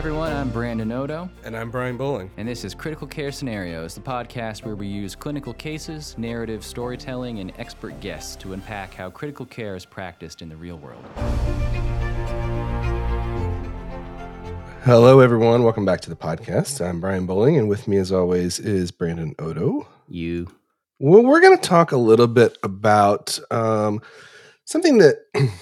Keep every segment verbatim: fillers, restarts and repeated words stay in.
everyone, I'm Brandon Odo. And I'm Brian Bowling. And this is Critical Care Scenarios, the podcast where we use clinical cases, narrative storytelling, and expert guests to unpack how critical care is practiced in the real world. Hello, everyone. Welcome back to the podcast. I'm Brian Bowling, and with me, as always, is Brandon Odo. You. Well, we're going to talk a little bit about um, something that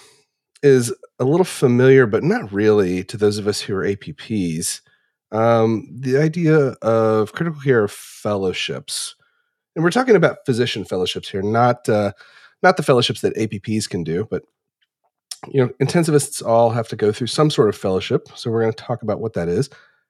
is a little familiar, but not really to those of us who are A P Ps. Um, the idea of critical care fellowships. And we're talking about physician fellowships here, not uh, not the fellowships that A P Ps can do, but you know, intensivists all have to go through some sort of fellowship. So we're going to talk about what that is.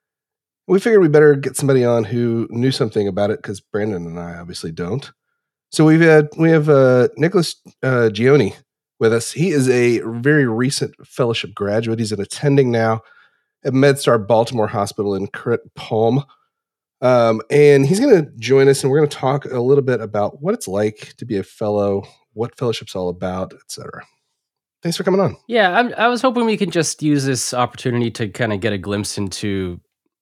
We figured we better get somebody on who knew something about it because Brandon and I obviously don't. So we've had we have uh, Nicholas uh, Gioni with us. He is a very recent fellowship graduate. He's an attending now at MedStar Baltimore Hospital in Crit Palm. Um, and he's going to join us, and we're going to talk a little bit about what it's like to be a fellow, what fellowship's all about, et cetera. Thanks for coming on. Yeah, I'm, I was hoping we could just use this opportunity to kind of get a glimpse into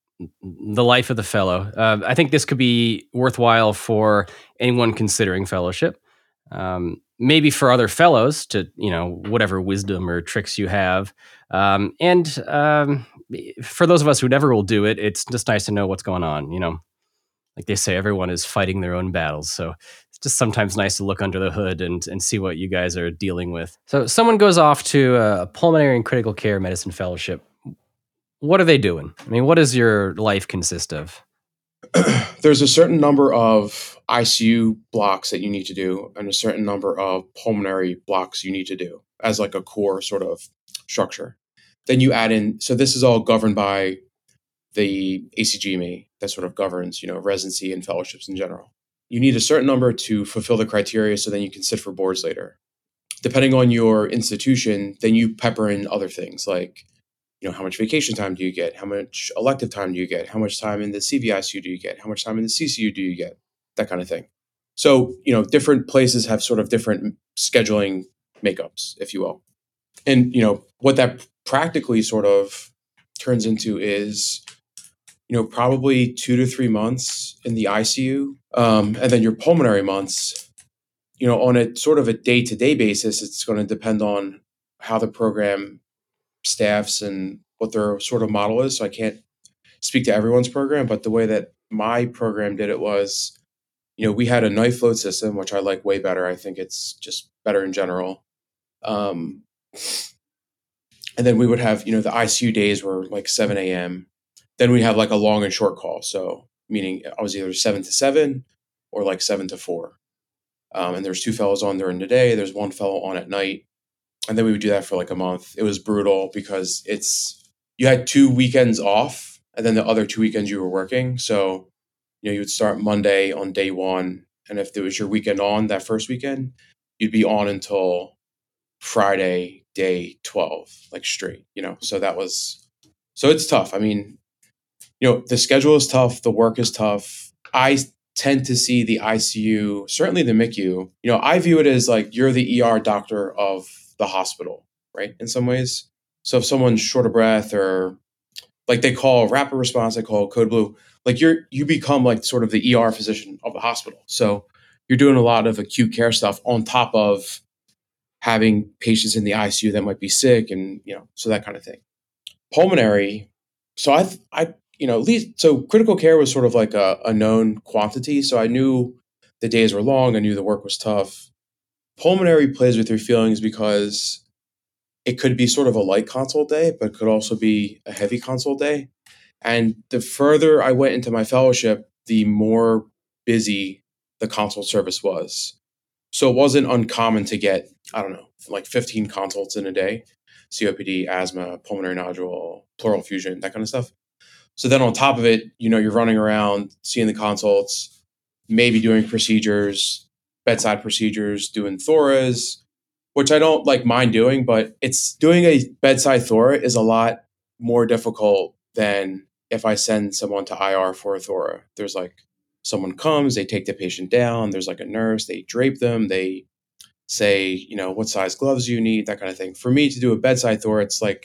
the life of the fellow. Uh, I think this could be worthwhile for anyone considering fellowship. Um, maybe for other fellows to, you know, whatever wisdom or tricks you have. Um, and um, for those of us who never will do it, it's just nice to know what's going on. You know, like they say, everyone is fighting their own battles. So it's just sometimes nice to look under the hood and, and see what you guys are dealing with. So someone goes off to a pulmonary and critical care medicine fellowship. What are they doing? I mean, what does your life consist of? There's a certain number of I C U blocks that you need to do and a certain number of pulmonary blocks you need to do as like a core sort of structure. Then you add in, so this is all governed by the A C G M E that sort of governs, you know, residency and fellowships in general. You need a certain number to fulfill the criteria so then you can sit for boards later. Depending on your institution, then you pepper in other things like, you know, how much vacation time do you get? How much elective time do you get? How much time in the C V I C U do you get? How much time in the C C U do you get? That kind of thing. So, you know, different places have sort of different scheduling makeups, if you will. And, you know, what that practically sort of turns into is, you know, probably two to three months in the I C U. Um, and then your pulmonary months, you know, on a sort of a day-to-day basis, it's going to depend on how the program staffs and what their sort of model is. So I can't speak to everyone's program, but the way that my program did it was, you know, we had a knife load system, which I like way better. I think it's just better in general. Um, and then we would have, you know, the I C U days were like seven a.m. Then we have like a long and short call. So meaning I was either seven to seven or like seven to four. Um, and there's two fellows on during the day. There's one fellow on at night. And then we would do that for like a month. It was brutal because it's, you had two weekends off and then the other two weekends you were working. So, you know, you would start Monday on day one. And if there was your weekend on that first weekend, you'd be on until Friday, day twelve, like straight, you know? So that was, so it's tough. I mean, you know, the schedule is tough. The work is tough. I tend to see the I C U, certainly the M I C U, you know, I view it as like, you're the E R doctor of the hospital, right? In some ways. So if someone's short of breath or like they call rapid response, they call code blue, like you're, you become like sort of the E R physician of the hospital. So you're doing a lot of acute care stuff on top of having patients in the I C U that might be sick and, you know, so that kind of thing. Pulmonary. So I, I, you know, at least, so critical care was sort of like a, a known quantity. So I knew the days were long. I knew the work was tough. Pulmonary plays with your feelings because it could be sort of a light consult day, but it could also be a heavy consult day. And the further I went into my fellowship, the more busy the consult service was. So it wasn't uncommon to get, I don't know, like fifteen consults in a day, C O P D, asthma, pulmonary nodule, pleural effusion, that kind of stuff. So then on top of it, you know, you're running around, seeing the consults, maybe doing procedures, bedside procedures, doing thoras, which I don't like mind doing, but it's doing a bedside thora is a lot more difficult than if I send someone to I R for a thora. There's like someone comes, they take the patient down, there's like a nurse, they drape them, they say, you know, what size gloves you need, that kind of thing. For me to do a bedside thora, it's like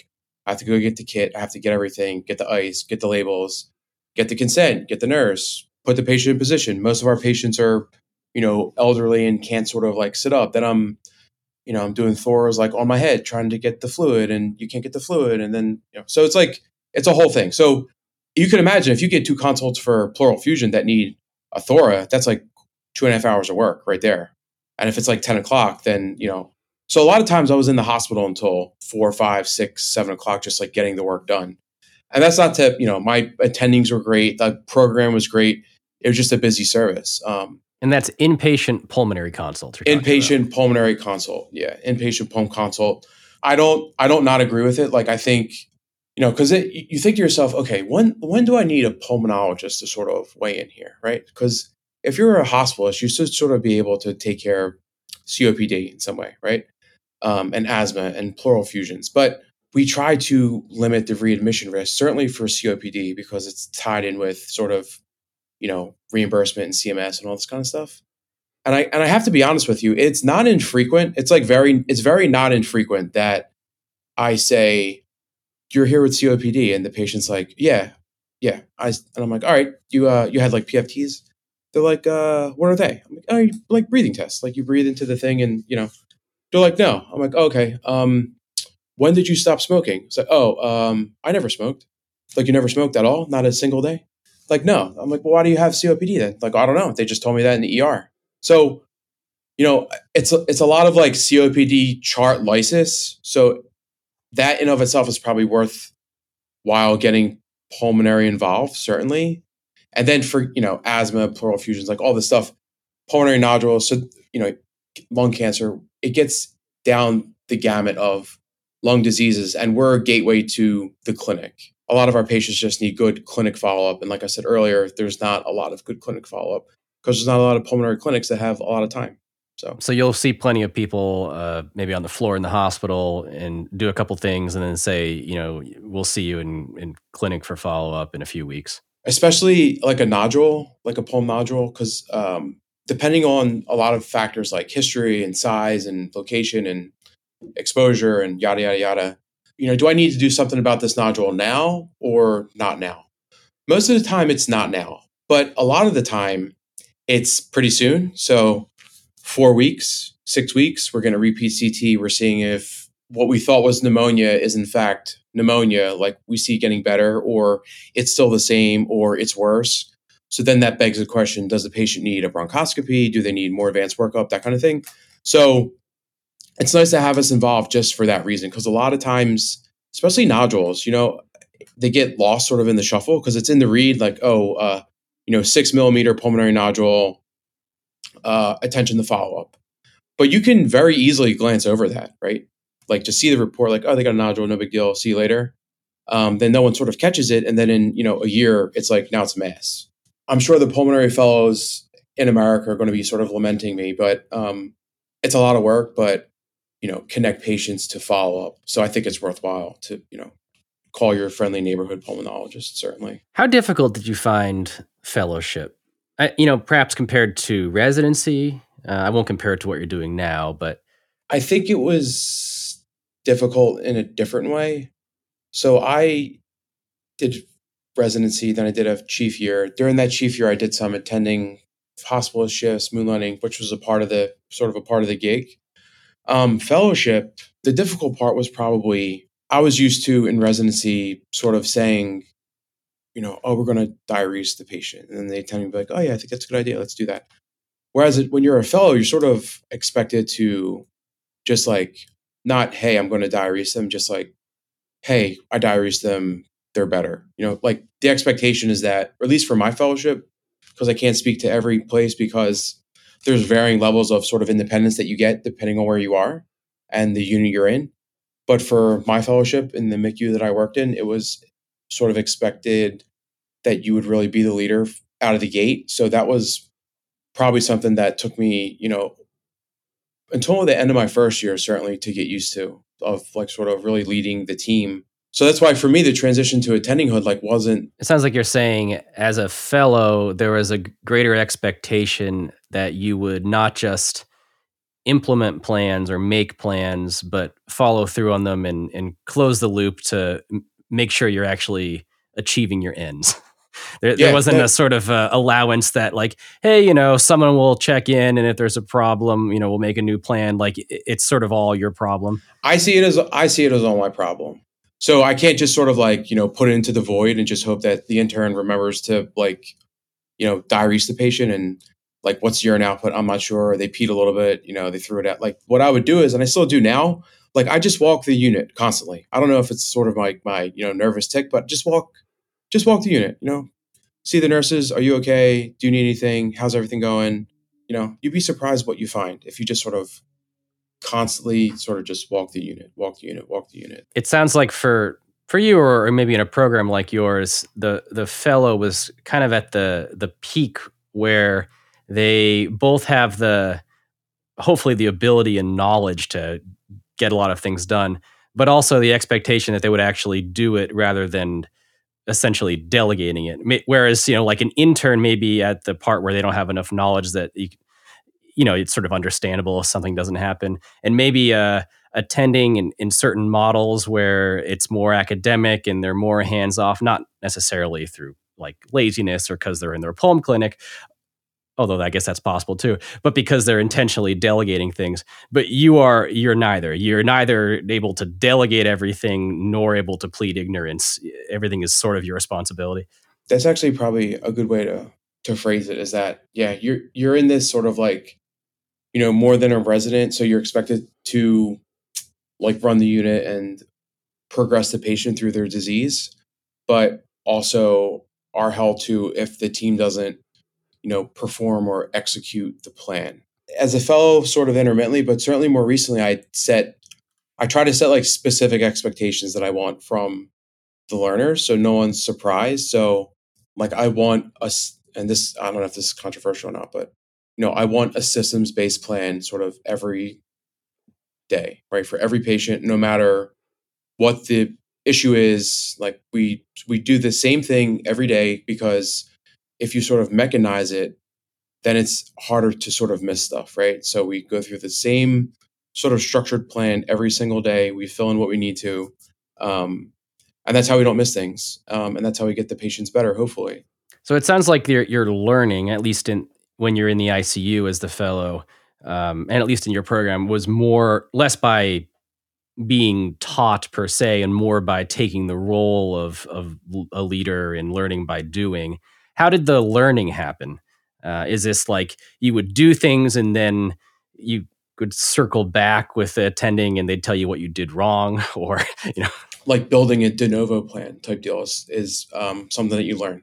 I have to go get the kit. I have to get everything, get the ice, get the labels, get the consent, get the nurse, put the patient in position. Most of our patients are, you know, elderly and can't sort of like sit up. Then I'm, you know, I'm doing Thors like on my head, trying to get the fluid, and you can't get the fluid. And then, you know, so it's like, it's a whole thing. So you can imagine if you get two consults for pleural fusion that need a Thora, that's like two and a half hours of work right there. And if it's like ten o'clock, then, you know, so a lot of times I was in the hospital until four, five, six, seven o'clock, just like getting the work done. And that's not to, you know, my attendings were great. The program was great. It was just a busy service. Um, and that's inpatient pulmonary consult. Inpatient about. pulmonary consult. Yeah. Inpatient pulm consult. I don't, I don't not agree with it. Like, I think, you know, cause it, you think to yourself, okay, when, when do I need a pulmonologist to sort of weigh in here? Right. Cause if you're a hospitalist, you should sort of be able to take care of C O P D in some way. Right. Um, and asthma and pleural fusions. But we try to limit the readmission risk, certainly for C O P D, because it's tied in with sort of, you know, reimbursement and C M S and all this kind of stuff. And I and I have to be honest with you, it's not infrequent. It's like very, it's very not infrequent that I say, you're here with C O P D, and the patient's like, yeah, yeah. I and I'm like, all right, you uh, you had like P F Ts. They're like, uh, what are they? I'm like, oh, you, like breathing tests. Like you breathe into the thing, and you know. They're like, no. I'm like, oh, okay. Um, when did you stop smoking? It's like, oh, um, I never smoked. Like, you never smoked at all? Not a single day? Like, no. I'm like, well, why do you have C O P D then? Like, I don't know. They just told me that in the E R. So, you know, it's a, it's a lot of like C O P D chart lysis. So that in of itself is probably worthwhile getting pulmonary involved, certainly. And then for, you know, asthma, pleural fusions, like all this stuff, pulmonary nodules, so, you know, lung cancer, it gets down the gamut of lung diseases, and we're a gateway to the clinic. A lot of our patients just need good clinic follow-up. And like I said earlier, there's not a lot of good clinic follow-up because there's not a lot of pulmonary clinics that have a lot of time. So, so you'll see plenty of people uh, maybe on the floor in the hospital and do a couple things and then say, you know, we'll see you in, in clinic for follow-up in a few weeks. Especially like a nodule, like a pulm nodule, because um, depending on a lot of factors like history and size and location and exposure and yada, yada, yada, you know, do I need to do something about this nodule now or not now? Most of the time it's not now, but a lot of the time it's pretty soon. So four weeks, six weeks, we're going to repeat C T. We're seeing if what we thought was pneumonia is in fact pneumonia, like we see getting better, or it's still the same, or it's worse. So then that begs the question, does the patient need a bronchoscopy? Do they need more advanced workup? That kind of thing. So it's nice to have us involved just for that reason, because a lot of times, especially nodules, you know, they get lost sort of in the shuffle because it's in the read like, oh, uh, you know, six millimeter pulmonary nodule, uh, attention to follow-up. But you can very easily glance over that, right? Like just see the report, like, oh, they got a nodule, no big deal, see you later. Um, then no one sort of catches it. And then in, you know, a year, it's like, now it's a mass. I'm sure the pulmonary fellows in America are going to be sort of lamenting me, but um, it's a lot of work, but, you know, connect patients to follow up. So I think it's worthwhile to, you know, call your friendly neighborhood pulmonologist, certainly. How difficult did you find fellowship? I, you know, perhaps compared to residency? Uh, I won't compare it to what you're doing now, but. I think it was difficult in a different way. So I did residency, then I did a chief year. During that chief year, I did some attending hospitalist shifts, moonlighting, which was a part of the sort of a part of the gig. Um, fellowship, the difficult part was probably, I was used to in residency sort of saying, you know, oh, we're going to diurese the patient. And then they tend to be like, oh yeah, I think that's a good idea. Let's do that. Whereas it, when you're a fellow, you're sort of expected to just like, not, hey, I'm going to diurese them, just like, hey, I diurese them, they're better. You know, like the expectation is that, or at least for my fellowship, because I can't speak to every place because there's varying levels of sort of independence that you get depending on where you are and the unit you're in. But for my fellowship in the M I C U that I worked in, it was sort of expected that you would really be the leader out of the gate. So that was probably something that took me, you know, until the end of my first year, certainly to get used to, of like sort of really leading the team. So that's why for me, the transition to attendinghood like wasn't. It sounds like you're saying as a fellow, there was a greater expectation that you would not just implement plans or make plans, but follow through on them and, and close the loop to m- make sure you're actually achieving your ends. There, there Yeah, wasn't that, a sort of uh, allowance that like, hey, you know, someone will check in, and if there's a problem, you know, we'll make a new plan. Like it- it's sort of all your problem. I see it as I see it as all my problem. So I can't just sort of like, you know, put it into the void and just hope that the intern remembers to like, you know, diaries the patient and like, what's urine output? I'm not sure. They peed a little bit, you know, they threw it out. Like what I would do is, and I still do now, like I just walk the unit constantly. I don't know if it's sort of my, my, you know, nervous tick, but just walk, just walk the unit, you know, see the nurses. Are you okay? Do you need anything? How's everything going? You know, you'd be surprised what you find if you just sort of constantly sort of just walk the unit, walk the unit, walk the unit. It sounds like for for you, or, or maybe in a program like yours, the the fellow was kind of at the the peak where they both have the hopefully the ability and knowledge to get a lot of things done, but also the expectation that they would actually do it rather than essentially delegating it. Ma- Whereas, you know, like an intern may be at the part where they don't have enough knowledge that you, you know, it's sort of understandable if something doesn't happen. And maybe uh, attending in, in certain models where it's more academic and they're more hands off, not necessarily through like laziness or because they're in their poem clinic, although I guess that's possible too, but because they're intentionally delegating things. But you are, you're neither. You're neither able to delegate everything nor able to plead ignorance. Everything is sort of your responsibility. That's actually probably a good way to to phrase it, is that, yeah, you're you're in this sort of like, you know, more than a resident. So you're expected to like run the unit and progress the patient through their disease, but also are held to if the team doesn't, you know, perform or execute the plan. As a fellow, sort of intermittently, but certainly more recently, I set, I try to set like specific expectations that I want from the learners, so no one's surprised. So, like, I want us, and this, I don't know if this is controversial or not, but you know, I want a systems based plan sort of every day, right, for every patient, no matter what the issue is. Like we we do the same thing every day, because if you sort of mechanize it, then it's harder to sort of miss stuff, right? So we go through the same sort of structured plan every single day. We fill in what we need to, um, and that's how we don't miss things, um, and that's how we get the patients better, hopefully. So it sounds like you're you're learning, at least in when you're in the I C U as the fellow, um, and at least in your program, was more less by being taught per se, and more by taking the role of of a leader and learning by doing. How did the learning happen? Uh, is this like you would do things and then you could circle back with the attending and they'd tell you what you did wrong, or you know? Like building a de novo plan type deal is, is um, something that you learn.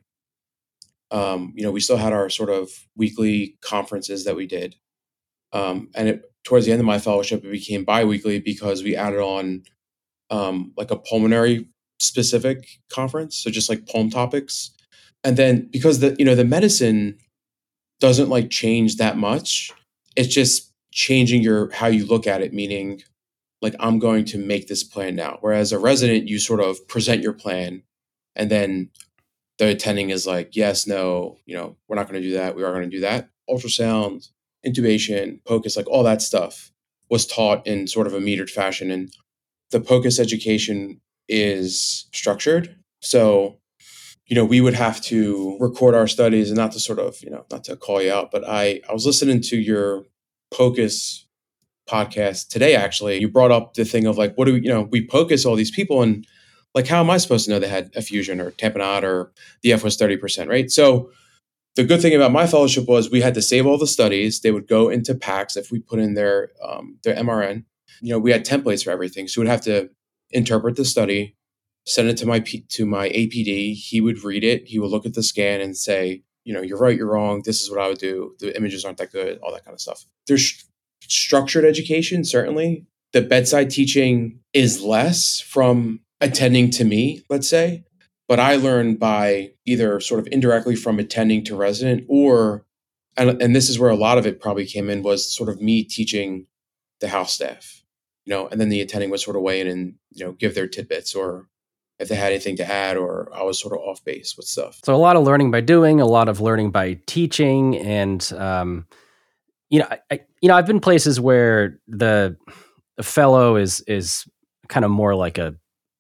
Um, you know, we still had our sort of weekly conferences that we did. Um, and it, towards the end of my fellowship, it became biweekly because we added on um, like a pulmonary specific conference. So just like pulm topics. And then because the, you know, the medicine doesn't like change that much, it's just changing your, how you look at it, meaning like, I'm going to make this plan now. Whereas a resident, you sort of present your plan, and then the attending is like, yes, no, you know, we're not going to do that. We are going to do that. Ultrasound, intubation, POCUS, like all that stuff was taught in sort of a metered fashion. And the POCUS education is structured. So, you know, we would have to record our studies, and not to sort of, you know, not to call you out, but I, I was listening to your POCUS podcast today, actually. You brought up the thing of like, what do we, you know, we POCUS all these people, and like, how am I supposed to know they had effusion or tamponade or the F was thirty percent, right? So the good thing about my fellowship was we had to save all the studies. They would go into packs if we put in their um, their M R N. You know, we had templates for everything. So we'd have to interpret the study, send it to my P- to my A P D. He would read it. He would look at the scan and say, you know, you're right, you're wrong. This is what I would do. The images aren't that good, all that kind of stuff. There's structured education, certainly. The bedside teaching is less from attending to me, let's say, but I learned by either sort of indirectly from attending to resident, or, and, and this is where a lot of it probably came in, was sort of me teaching the house staff, you know, and then the attending would sort of weigh in and, you know, give their tidbits, or if they had anything to add, or I was sort of off base with stuff. So a lot of learning by doing, a lot of learning by teaching, and um, you know, I, I, you know, I've been places where the, the fellow is is kind of more like a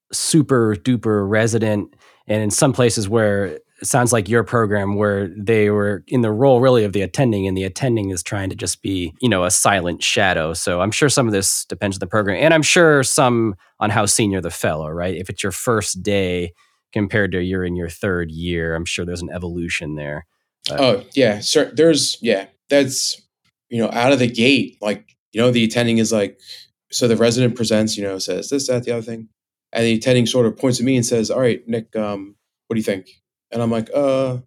super duper resident, and in some places where it sounds like your program where they were in the role really of the attending, and the attending is trying to just be, you know, a silent shadow. So I'm sure some of this depends on the program, and I'm sure some on how senior the fellow, right? If it's your first day compared to you're in your third year, I'm sure there's an evolution there. But Oh yeah, sir. There's yeah, that's you know out of the gate, like you know the attending is like, so the resident presents, you know, says this, that, the other thing, and the attending sort of points at me and says, "All right, Nick, um, what do you think?" And I'm like, "Uh,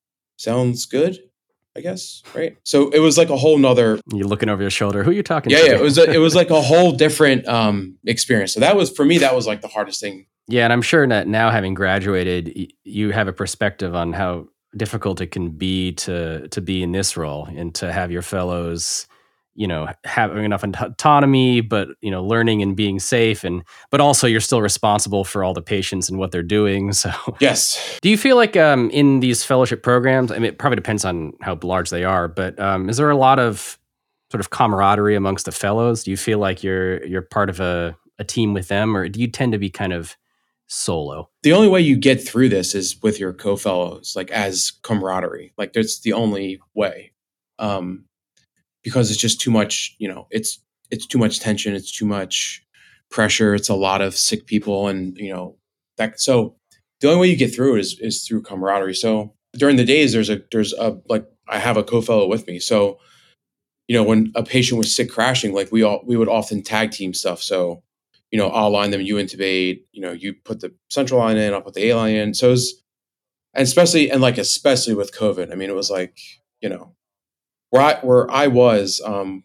sounds good, I guess." Right. So it was like a whole nother. you're looking over your shoulder. Who are you talking Yeah, to? yeah. It was a, it was like a whole different um experience. So that was for me. That was like the hardest thing. Yeah, and I'm sure that now, having graduated, y- you have a perspective on how difficult it can be to to be in this role and to have your fellows, you know, having enough aut- autonomy, but you know, learning and being safe, and but also you're still responsible for all the patients and what they're doing. So, Yes. do you feel like um, in these fellowship programs? I mean, it probably depends on how large they are, but um, is there a lot of sort of camaraderie amongst the fellows? Do you feel like you're you're part of a a team with them, or do you tend to be kind of solo? The only way you get through this is with your co-fellows, like as camaraderie. Like that's the only way, um, because it's just too much. You know, it's it's too much tension. It's too much pressure. It's a lot of sick people, and you know that. So the only way you get through it is is through camaraderie. So during the days, there's a there's a like I have a co-fellow with me. So you know when a patient was sick crashing, like we all we would often tag team stuff. So you know, I'll line them, you intubate, you know, you put the central line in, I'll put the A line in. So it was, and especially, and like, especially with COVID, I mean, it was like, you know, where I, where I was um,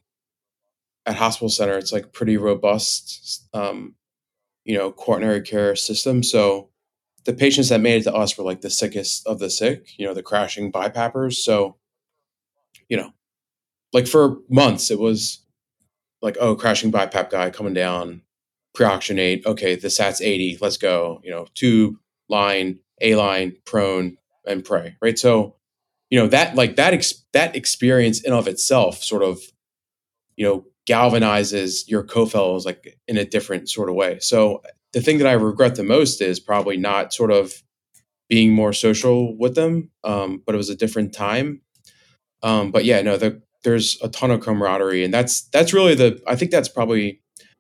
at hospital center, it's like pretty robust, um, you know, coronary care system. So the patients that made it to us were like the sickest of the sick, you know, the crashing BiPAPers. So, you know, like for months, it was like, oh, crashing BiPAP guy coming down, pre-oxygenate. Okay, the SAT's eighty. Let's go. You know, tube, line, A line, prone, and pray. Right. So, you know, that like that ex- that experience in of itself sort of, you know, galvanizes your co-fellows like in a different sort of way. So the thing that I regret the most is probably not sort of being more social with them. Um, but it was a different time. Um, but yeah, no, the, there's a ton of camaraderie, and that's that's really the I think that's probably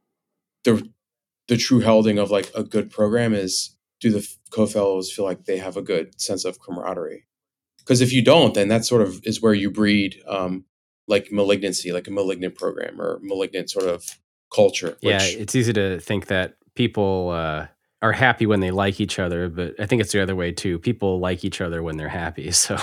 the the true heralding of like a good program is, do the co-fellows feel like they have a good sense of camaraderie? Because if you don't, then that sort of is where you breed um, like malignancy, like a malignant program or malignant sort of culture. Yeah, Which it's easy to think that people uh, are happy when they like each other, but I think it's the other way too. People like each other when they're happy. So,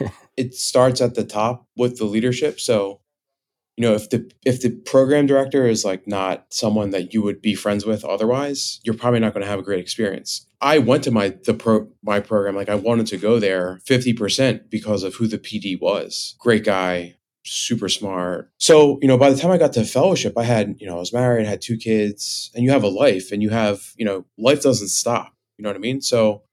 it starts at the top with the leadership. So you know if the if the program director is like not someone that you would be friends with otherwise, you're probably not going to have a great experience. I went to my the pro my program, like I wanted to go there fifty percent because of who the P D was. Great guy, super smart. So you know by the time I got to fellowship, I had you know I was married, had two kids, and you have a life, and you have you know life doesn't stop, you know what I mean? So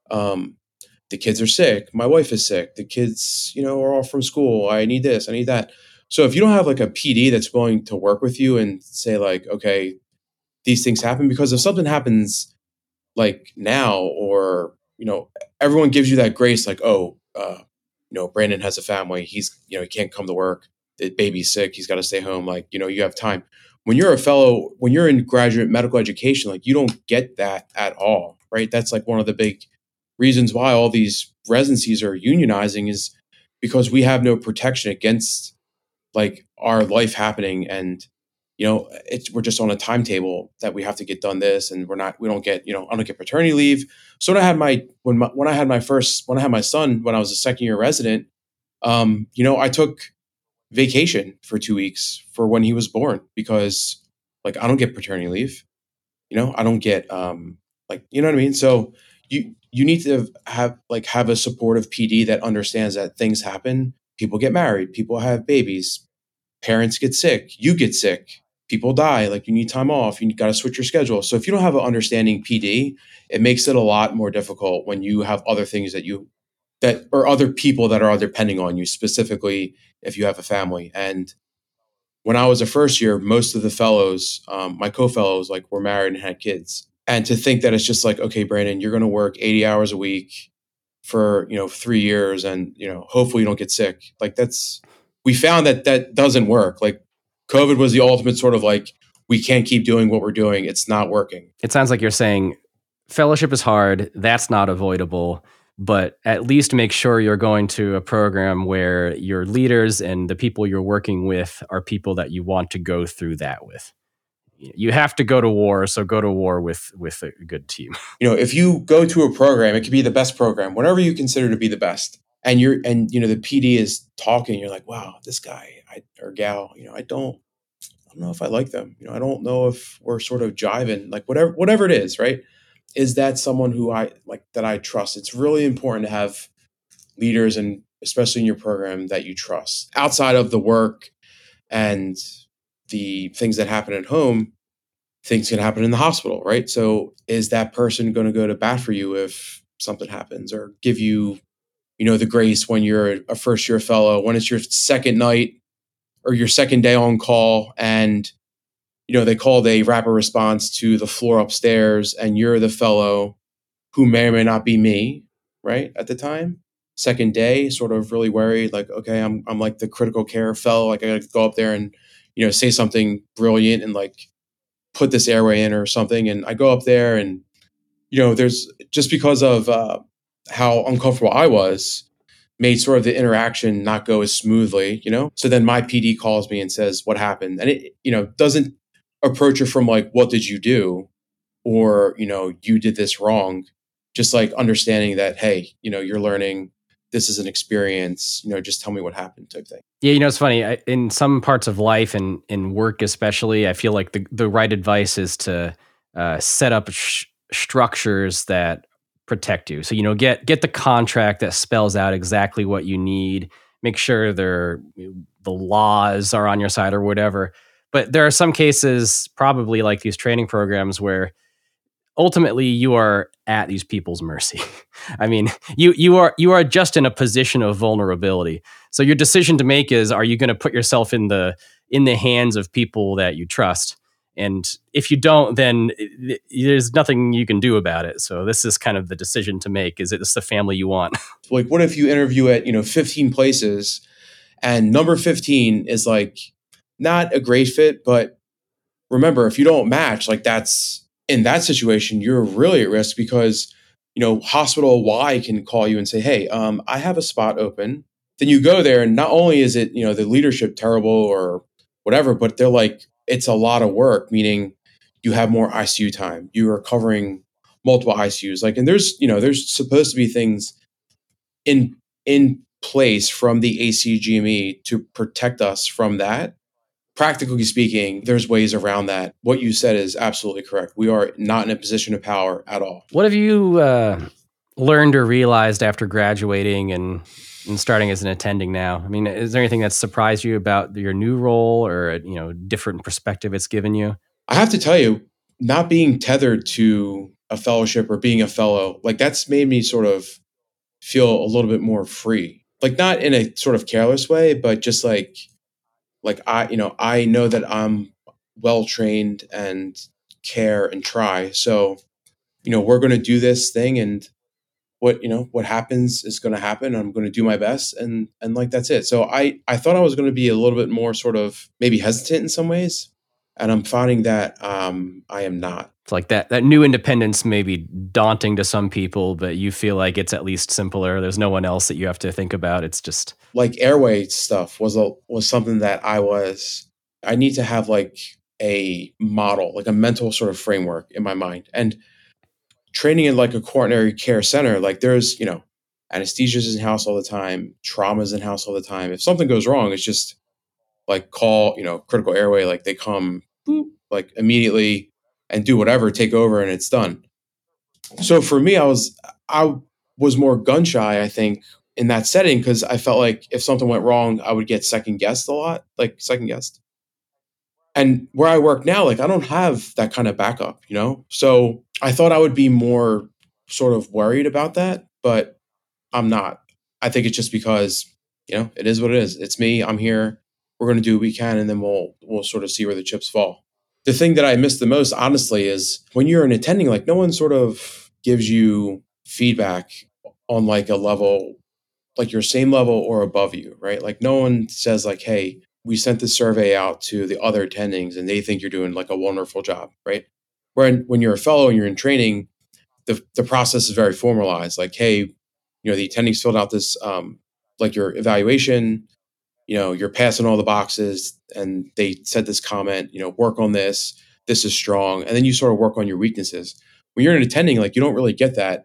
um the kids are sick, my wife is sick, the kids you know are all from school, I need this, I need that. So if you don't have like a P D that's willing to work with you and say like, okay, these things happen, because if something happens like now, or you know, everyone gives you that grace, like, oh, uh, you know, Brandon has a family, he's you know, he can't come to work, the baby's sick, he's got to stay home, like you know, you have time. When you're a fellow, when you're in graduate medical education, like you don't get that at all, right? That's like one of the big reasons why all these residencies are unionizing, is because we have no protection against like our life happening, and you know it's we're just on a timetable that we have to get done this, and we're not we don't get you know I don't get paternity leave. So when I had my when my, when I had my first when I had my son when I was a second year resident, um you know I took vacation for two weeks for when he was born, because like I don't get paternity leave, you know I don't get um like you know what I mean. So you you need to have like have a supportive P D that understands that things happen, people get married, people have babies, parents get sick, you get sick, people die, like you need time off, you got to switch your schedule. So if you don't have an understanding P D, it makes it a lot more difficult when you have other things that you that or other people that are depending on you, specifically if you have a family. And when I was a first year, most of the fellows, um, my co-fellows, like were married and had kids. And to think that it's just like, okay, Brandon, you're going to work eighty hours a week for, you know, three years and, you know, hopefully you don't get sick. Like that's, we found that that doesn't work. Like COVID was the ultimate sort of like, we can't keep doing what we're doing. It's not working. It sounds like you're saying fellowship is hard. That's not avoidable. But at least make sure you're going to a program where your leaders and the people you're working with are people that you want to go through that with. You have to go to war, so go to war with with a good team. You know, if you go to a program, it could be the best program, whatever you consider to be the best. And you're and you know, the P D is talking, you're like, wow, this guy I, or gal, you know, I don't I don't know if I like them. You know, I don't know if we're sort of jiving, like whatever whatever it is, right? Is that someone who I like that I trust? It's really important to have leaders, and especially in your program, that you trust. Outside of the work and the things that happen at home, things can happen in the hospital, right? So is that person going to go to bat for you if something happens, or give you, you know, the grace when you're a first year fellow, when it's your second night or your second day on call, and you know, they called a rapid response to the floor upstairs and you're the fellow who may or may not be me, right? At the time, second day, sort of really worried, like, okay, I'm I'm like the critical care fellow. Like I gotta go up there and, you know, say something brilliant and like put this airway in or something. And I go up there and, you know, there's just because of uh, how uncomfortable I was, made sort of the interaction not go as smoothly, you know? So then my P D calls me and says, what happened? And it, you know, doesn't approach it from like, what did you do? Or, you know, you did this wrong. Just like understanding that, hey, you know, you're learning, this is an experience, you know, just tell me what happened type thing. Yeah, you know, it's funny. I, in some parts of life and in work especially, I feel like the, the right advice is to uh, set up sh- structures that protect you. So, you know, get get the contract that spells out exactly what you need. Make sure they're, the laws are on your side or whatever. But there are some cases, probably like these training programs, where ultimately you are at these people's mercy. I mean, you you are you are just in a position of vulnerability. So your decision to make is, are you going to put yourself in the in the hands of people that you trust? And if you don't, then it, there's nothing you can do about it. So this is kind of the decision to make. Is it this the family you want? Like, what if you interview at, you know, fifteen places and number fifteen is like not a great fit, but remember, if you don't match, like that's, in that situation, you're really at risk because, you know, hospital Y can call you and say, hey, um, I have a spot open. Then you go there and not only is it, you know, the leadership terrible or whatever, but they're like, it's a lot of work, meaning you have more I C U time. You are covering multiple I C Us. Like, and there's, you know, there's supposed to be things in, in place from the A C G M E to protect us from that. Practically speaking, there's ways around that. What you said is absolutely correct. We are not in a position of power at all. What have you uh, learned or realized after graduating and, and starting as an attending now? I mean, is there anything that surprised you about your new role, or, you know, different perspective it's given you? I have to tell you, not being tethered to a fellowship or being a fellow, like that's made me sort of feel a little bit more free. Like not in a sort of careless way, but just like, Like I, you know, I know that I'm well trained and care and try. So, you know, we're going to do this thing, and what, you know, what happens is going to happen. I'm going to do my best, and and like that's it. So I I thought I was going to be a little bit more sort of maybe hesitant in some ways, and I'm finding that um, I am not. It's like that that new independence may be daunting to some people, but you feel like it's at least simpler. There's no one else that you have to think about. It's just Like airway stuff was a was something that I was I need to have like a model, like a mental sort of framework in my mind. And training in like a coronary care center, like there's, you know, anesthesia's in house all the time, trauma's in house all the time. If something goes wrong, it's just like call, you know, critical airway, like they come boop, like immediately and do whatever, take over, and it's done. So for me, I was I was more gun shy, I think, in that setting, because I felt like if something went wrong, I would get second guessed a lot, like second guessed. And where I work now, like I don't have that kind of backup, you know? So I thought I would be more sort of worried about that, but I'm not. I think it's just because, you know, it is what it is. It's me. I'm here. We're going to do what we can, and then we'll we'll sort of see where the chips fall. The thing that I miss the most, honestly, is when you're an attending, like no one sort of gives you feedback on like a level, like your same level or above you, right? Like no one says like, hey, we sent this survey out to the other attendings and they think you're doing like a wonderful job, right? When when you're a fellow and you're in training, the the process is very formalized. Like, hey, you know, the attendings filled out this um, like your evaluation, you know, you're passing all the boxes, and they said this comment, you know, work on this. This is strong, and then you sort of work on your weaknesses. When you're an attending, like you don't really get that,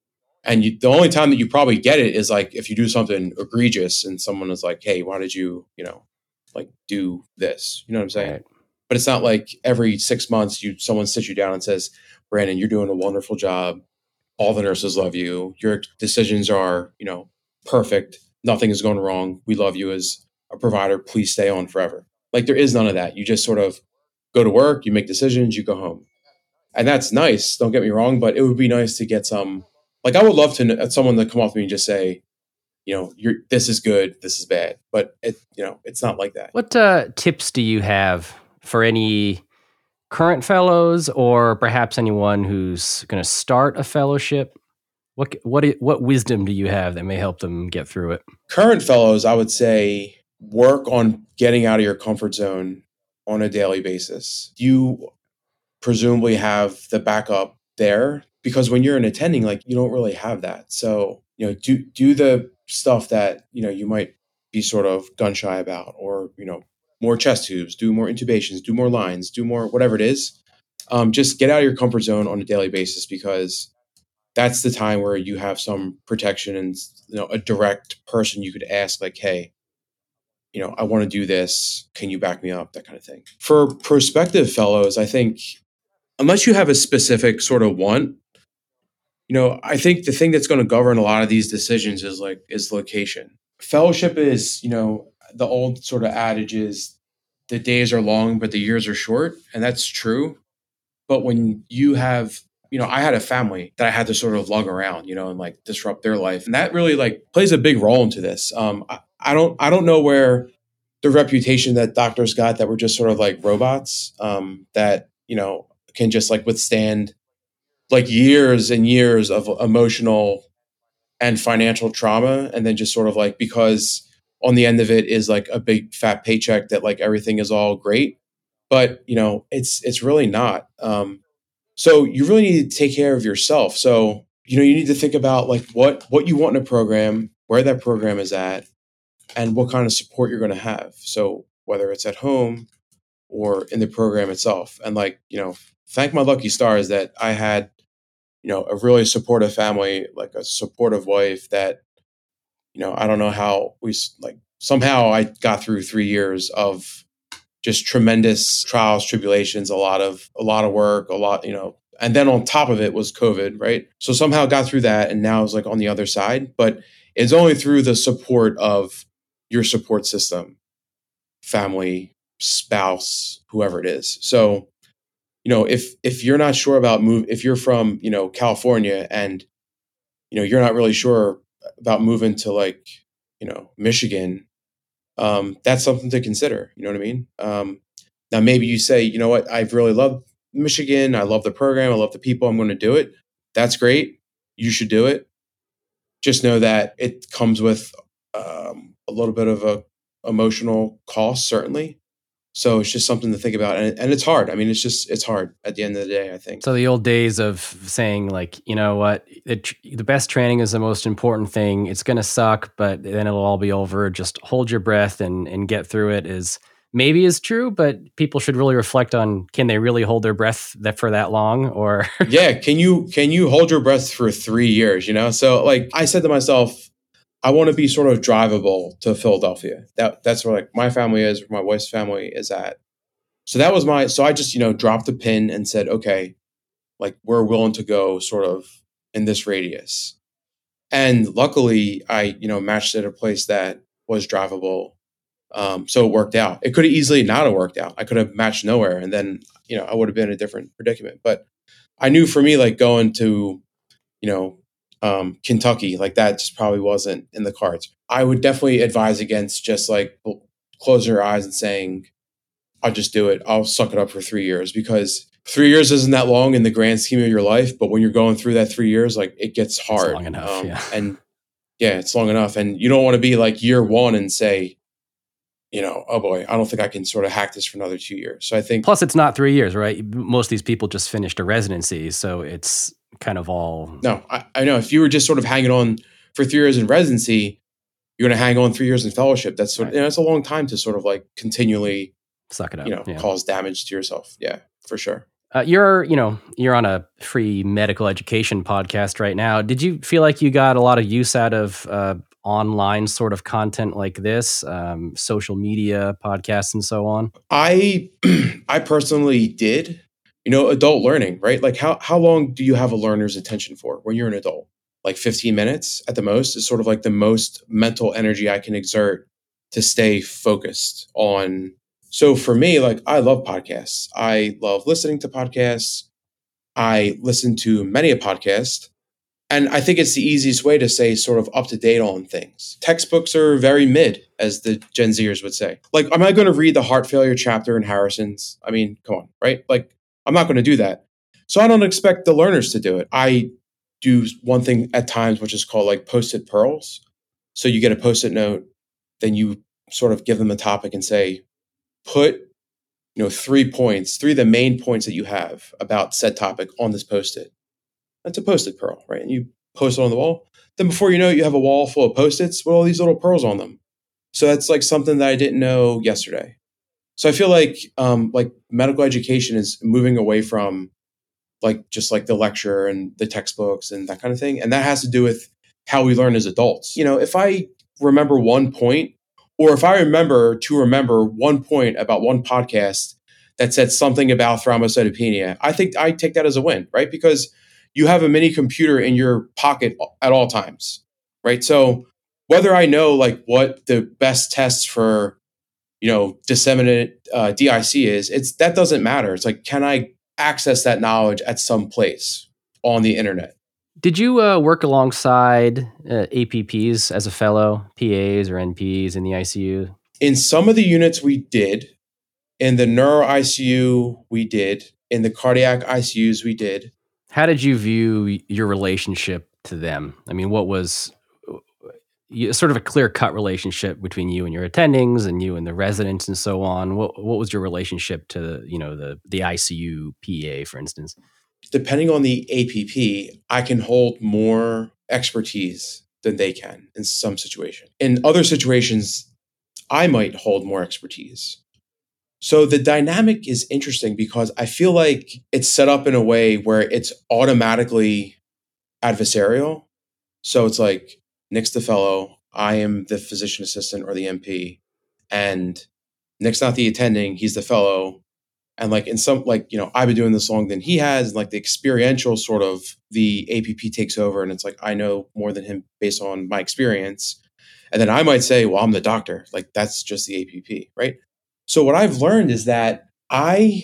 and you, the only time that you probably get it is like if you do something egregious and someone is like, hey, why did you, you know, like do this? You know what I'm saying? Right. But it's not like every six months you someone sits you down and says, Brandon, you're doing a wonderful job. All the nurses love you. Your decisions are, you know, perfect. Nothing is going wrong. We love you as a provider. Please stay on forever. Like there is none of that. You just sort of go to work, you make decisions, you go home. And that's nice. Don't get me wrong, but it would be nice to get some, like I would love to know someone to come up to me and just say, you know, you're, this is good, this is bad. But it, you know, it's not like that. What uh, tips do you have for any current fellows or perhaps anyone who's going to start a fellowship? What what what wisdom do you have that may help them get through it? Current fellows, I would say, work on getting out of your comfort zone on a daily basis. You presumably have the backup there because when you're an attending, like you don't really have that. So, you know, do do the stuff that, you know, you might be sort of gun shy about, or, you know, more chest tubes, do more intubations, do more lines, do more whatever it is. Um, just get out of your comfort zone on a daily basis because that's the time where you have some protection and, you know, a direct person you could ask like, hey, you know, I want to do this. Can you back me up? That kind of thing. For prospective fellows, I think unless you have a specific sort of want, you know, I think the thing that's going to govern a lot of these decisions is like, is location. Fellowship is, you know, the old sort of adage is the days are long, but the years are short. And that's true. But when you have, you know, I had a family that I had to sort of lug around, you know, and like disrupt their life. And that really like plays a big role into this. Um, I, I don't, I don't know where the reputation that doctors got that were just sort of like robots, um, that, you know, can just like withstand like years and years of emotional and financial trauma. And then just sort of like, because on the end of it is like a big fat paycheck that like everything is all great, but you know, it's, it's really not. Um, So you really need to take care of yourself. So, you know, you need to think about like what, what you want in a program, where that program is at, and what kind of support you're going to have. So whether it's at home or in the program itself. And like, you know, thank my lucky stars that I had, you know, a really supportive family, like a supportive wife that, you know, I don't know how we like, somehow I got through three years of just tremendous trials, tribulations, a lot of, a lot of work, a lot, you know, and then on top of it was COVID, right? So somehow got through that and now it's like on the other side, but it's only through the support of your support system, family, spouse, whoever it is. So, you know, if, if you're not sure about move, if you're from, you know, California and, you know, you're not really sure about moving to like, you know, Michigan, Um, that's something to consider. You know what I mean? Um, now, maybe you say, you know what, I've really loved Michigan. I love the program. I love the people. I'm going to do it. That's great. You should do it. Just know that it comes with um, a little bit of a emotional cost, certainly. So it's just something to think about. And, and it's hard. I mean, it's just, it's hard at the end of the day, I think. So the old days of saying like, you know what, it, the best training is the most important thing. It's going to suck, but then it'll all be over. Just hold your breath and, and get through it is maybe is true, but people should really reflect on, can they really hold their breath that for that long or? Yeah. Can you, can you hold your breath for three years, you know? So like I said to myself, I want to be sort of drivable to Philadelphia. That that's where like my family is, where my wife's family is at. So that was my, so I just, you know, dropped a pin and said, okay, like we're willing to go sort of in this radius. And luckily I, you know, matched at a place that was drivable. Um, so it worked out. It could have easily not have worked out. I could have matched nowhere and then, you know, I would have been in a different predicament. But I knew for me, like going to, you know, um, Kentucky, like that just probably wasn't in the cards. I would definitely advise against just like closing your eyes and saying, I'll just do it. I'll suck it up for three years because three years isn't that long in the grand scheme of your life. But when you're going through that three years, like it gets hard. It's long enough, um, yeah. And yeah, it's long enough. And you don't want to be like year one and say, you know, oh boy, I don't think I can sort of hack this for another two years. So I think. Plus, it's not three years, right? Most of these people just finished a residency. So it's kind of all. No, I, I know. If you were just sort of hanging on for three years in residency, you're going to hang on three years in fellowship. That's sort of, Right. you know, it's a long time to sort of like continually Suck it up. you know, yeah. cause damage to yourself. Yeah, for sure. Uh, you're, you know, you're on a free medical education podcast right now. Did you feel like you got a lot of use out of uh, online sort of content like this, um, social media podcasts and so on? I, I personally did, you know, adult learning, right? Like how, how long do you have a learner's attention for when you're an adult? Like fifteen minutes at the most is sort of like the most mental energy I can exert to stay focused on. So for me, like I love podcasts. I love listening to podcasts. I listen to many a podcast. And I think it's the easiest way to stay sort of up to date on things. Textbooks are very mid, as the Gen Zers would say. Like, am I going to read the heart failure chapter in Harrison's? I mean, come on, right? Like, I'm not going to do that. So I don't expect the learners to do it. I do one thing at times, which is called like post-it pearls. So you get a post-it note, then you sort of give them a topic and say, put, you know, three points, three of the main points that you have about said topic on this post-it. That's a post-it pearl, right? And you post it on the wall. Then before you know it, you have a wall full of post-its with all these little pearls on them. So that's like something that I didn't know yesterday. So I feel like um, like medical education is moving away from like just like the lecture and the textbooks and that kind of thing. And that has to do with how we learn as adults. You know, if I remember one point, or if I remember to remember one point about one podcast that said something about thrombocytopenia, I think I take that as a win, right? Because you have a mini computer in your pocket at all times, right? So whether I know like what the best tests for, you know, disseminated uh, D I C is, it's that doesn't matter. It's like, can I access that knowledge at some place on the internet? Did you uh, work alongside uh, A P Ps as a fellow, P As or N Ps in the I C U? In some of the units we did. In the neuro I C U, we did. In the cardiac I C Us, we did. How did you view your relationship to them? I mean, what was you, sort of a clear-cut relationship between you and your attendings and you and the residents and so on? What what was your relationship to, you know, the the I C U P A, for instance? Depending on the A P P, I can hold more expertise than they can in some situation. In other situations, I might hold more expertise. So the dynamic is interesting because I feel like it's set up in a way where it's automatically adversarial. So it's like, Nick's the fellow, I am the physician assistant or the M P, and Nick's not the attending, he's the fellow. And like in some, like, you know, I've been doing this longer than he has, and like the experiential sort of the A P P takes over, and it's like, I know more than him based on my experience. And then I might say, well, I'm the doctor. Like that's just the A P P, right? So what I've learned is that I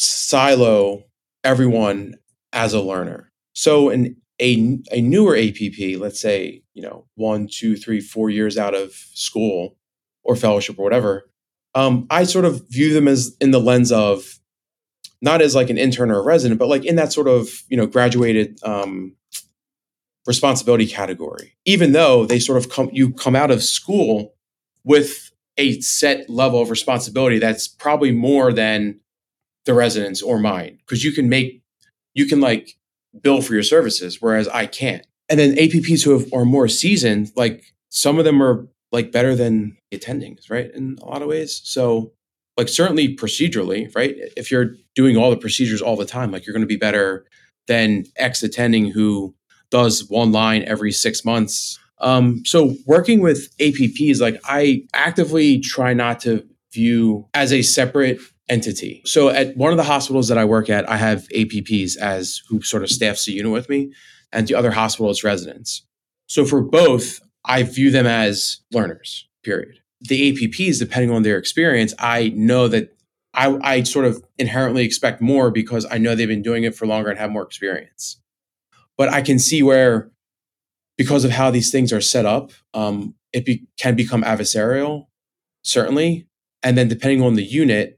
silo everyone as a learner. So in a, a newer A P P, let's say, you know, one, two, three, four years out of school or fellowship or whatever, um, I sort of view them as in the lens of not as like an intern or a resident, but like in that sort of, you know, graduated um, responsibility category, even though they sort of come, you come out of school with a set level of responsibility that's probably more than the residents or mine, because you can make, you can like bill for your services, whereas I can't. And then A P Ps who have, are more seasoned, like some of them are like better than the attendings, right? In a lot of ways. So like certainly procedurally, right? If you're doing all the procedures all the time, like you're going to be better than X attending who does one line every six months. Um, so working with A P Ps, like I actively try not to view as a separate entity. So at one of the hospitals that I work at, I have A P Ps as who sort of staffs the unit with me, and the other hospital is residents. So for both, I view them as learners, period. The A P Ps, depending on their experience, I know that I, I sort of inherently expect more because I know they've been doing it for longer and have more experience. But I can see where, because of how these things are set up, um, it be, can become adversarial, certainly. And then depending on the unit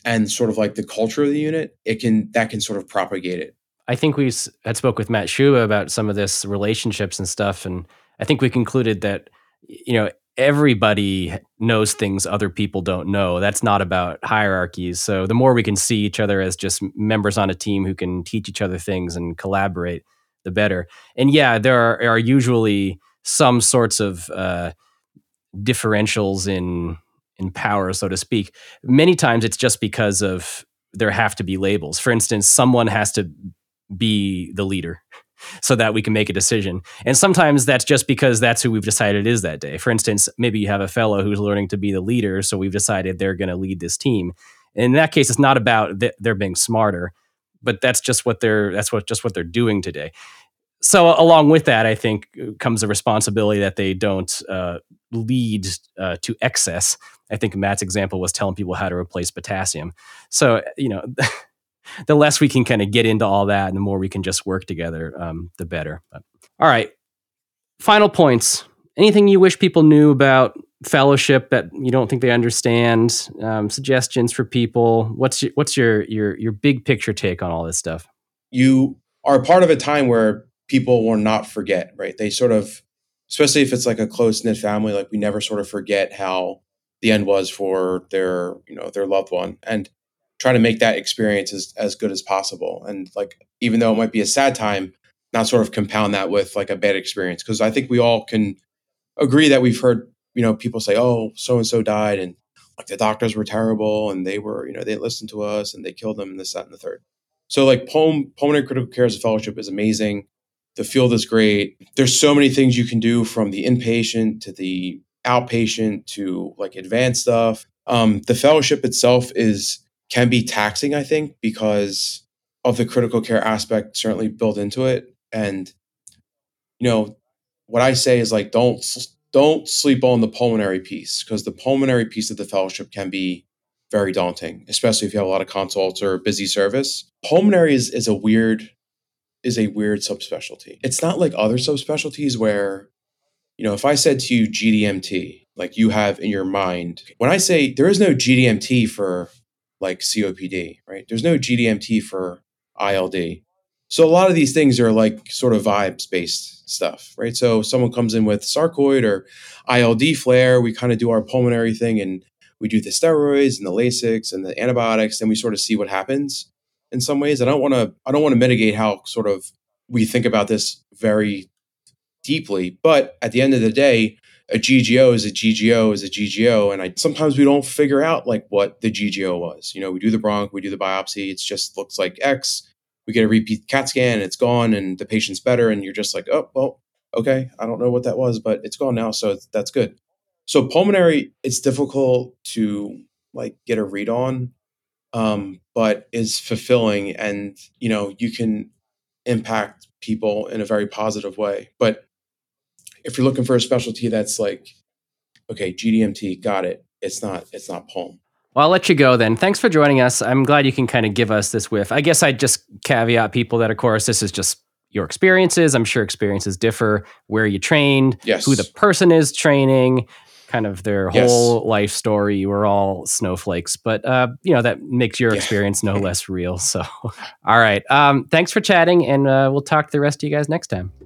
and sort of like the culture of the unit, it can that can sort of propagate it. I think we s- had spoke with Matt Schuba about some of this relationships and stuff, and I think we concluded that you know everybody knows things other people don't know. That's not about hierarchies. So the more we can see each other as just members on a team who can teach each other things and collaborate, the better. And yeah, there are, are usually some sorts of uh, differentials in in power, so to speak. Many times it's just because of there have to be labels. For instance, someone has to be the leader so that we can make a decision. And sometimes that's just because that's who we've decided is that day. For instance, maybe you have a fellow who's learning to be the leader, so we've decided they're going to lead this team. In that case, it's not about th- they're being smarter, but that's just what they're that's what just what they're doing today. So along with that, I think comes a responsibility that they don't uh, lead uh, to excess. I think Matt's example was telling people how to replace potassium. So, you know, the less we can kind of get into all that and the more we can just work together, um, the better. But, all right. Final points. Anything you wish people knew about fellowship that you don't think they understand? Um, suggestions for people? What's your, what's your your your big picture take on all this stuff? You are part of a time where people will not forget, right? They sort of, especially if it's like a close knit family, like we never sort of forget how the end was for their, you know, their loved one, and try to make that experience as, as good as possible. And like, even though it might be a sad time, not sort of compound that with like a bad experience. Cause I think we all can agree that we've heard, you know, people say, oh, so-and-so died and like the doctors were terrible and they were, you know, they listened to us and they killed them and this, that, and the third. So like pul- pulmonary critical care as a fellowship is amazing. The field is great. There's so many things you can do, from the inpatient to the outpatient to like advanced stuff. Um, the fellowship itself is can be taxing, I think, because of the critical care aspect certainly built into it. And, you know, what I say is like, don't, don't sleep on the pulmonary piece, because the pulmonary piece of the fellowship can be very daunting, especially if you have a lot of consults or busy service. Pulmonary is, is a weird, is a weird subspecialty. It's not like other subspecialties where, you know, if I said to you G D M T, like you have in your mind, when I say there is no G D M T for like C O P D, right? There's no G D M T for I L D. So a lot of these things are like sort of vibes based stuff, right? So someone comes in with sarcoid or I L D flare, we kind of do our pulmonary thing and we do the steroids and the Lasix and the antibiotics, and we sort of see what happens in some ways. I don't want to, I don't want to mitigate how sort of we think about this very deeply, but at the end of the day, a G G O is a G G O is a G G O. And I sometimes we don't figure out like what the G G O was. You know, we do the bronch, we do the biopsy, it just looks like X. We get a repeat CAT scan and it's gone and the patient's better. And you're just like, oh, well, okay, I don't know what that was, but it's gone now. So that's good. So pulmonary, it's difficult to like get a read on, um, but is fulfilling. And, you know, you can impact people in a very positive way. But if you're looking for a specialty that's like, okay, G D M T, got it. It's not, it's not pulm. Well, I'll let you go then. Thanks for joining us. I'm glad you can kind of give us this whiff. I guess I'd just caveat people that, of course, this is just your experiences. I'm sure experiences differ, where you trained, Yes. who the person is training, kind of their Yes. whole life story. We're all snowflakes, but uh, you know, that makes your Yeah. experience no less real. So, all right. Um, thanks for chatting, and uh, we'll talk to the rest of you guys next time.